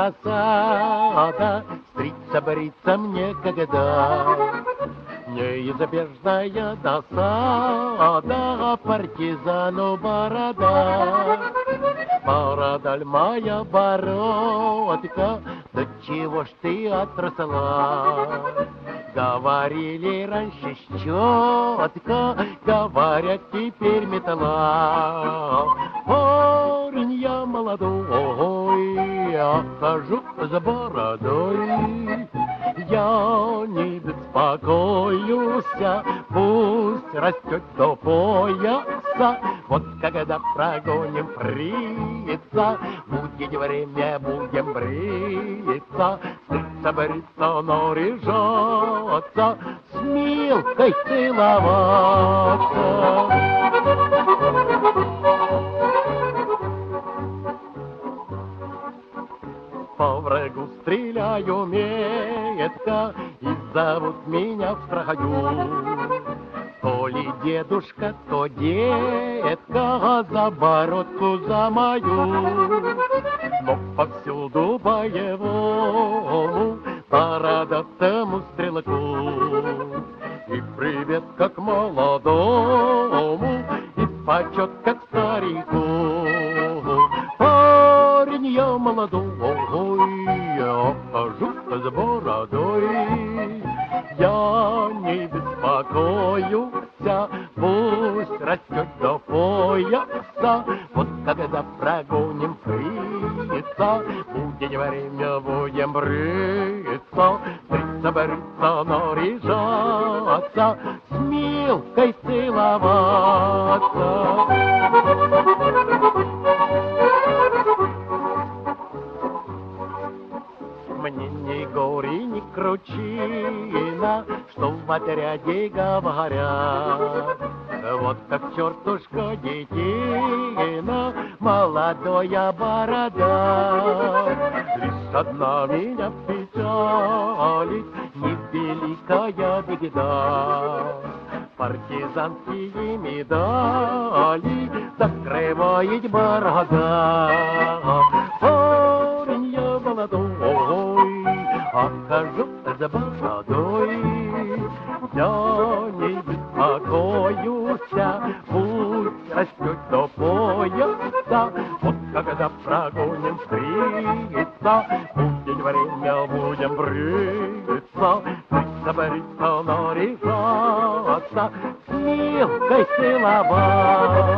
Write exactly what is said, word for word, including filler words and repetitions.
засада, стриться, бриться мне когда. Неизбежная досада, партизану борода. Бородаль моя бородка, да чего ж ты отросла? Говорили раньше щетка, говорят теперь металла. Парень я молодой, я хожу с бородой. Я не беспокоюсь, пусть растет до пояса. Вот когда прогоним фрица, будет время, будем бриться. Стриться, бриться, наряжаться, с милкой целоваться. По врагу стреляю метко, и зовут меня в строю. То ли дедушка, то детка, за бородку за мою. Но повсюду боевому, бородатому стрелку. И привет как молодому, и почет как старику. Парень я молодой, я хожу с бородой. Я не беспокоюсь, пусть растет до пояса. Вот когда прогоним фрица, будет время, будем бриться. Бриться, бриться, наряжаться, с милкой целоваться. Мне ни гори, ни кручина, что в отряде говорят. Вот как чертушка детина, молодая борода. Лишь одна меня печалит, невеликая беда. Партизанские медали закрывает борода. Парень я молодой, а хожу за бородой. Я не беспокоюсь, пусть растет до пояса. Вот когда прогоним фрица, будет время, будем бриться. Бриться, бриться, наряжаться, с милкой целоваться.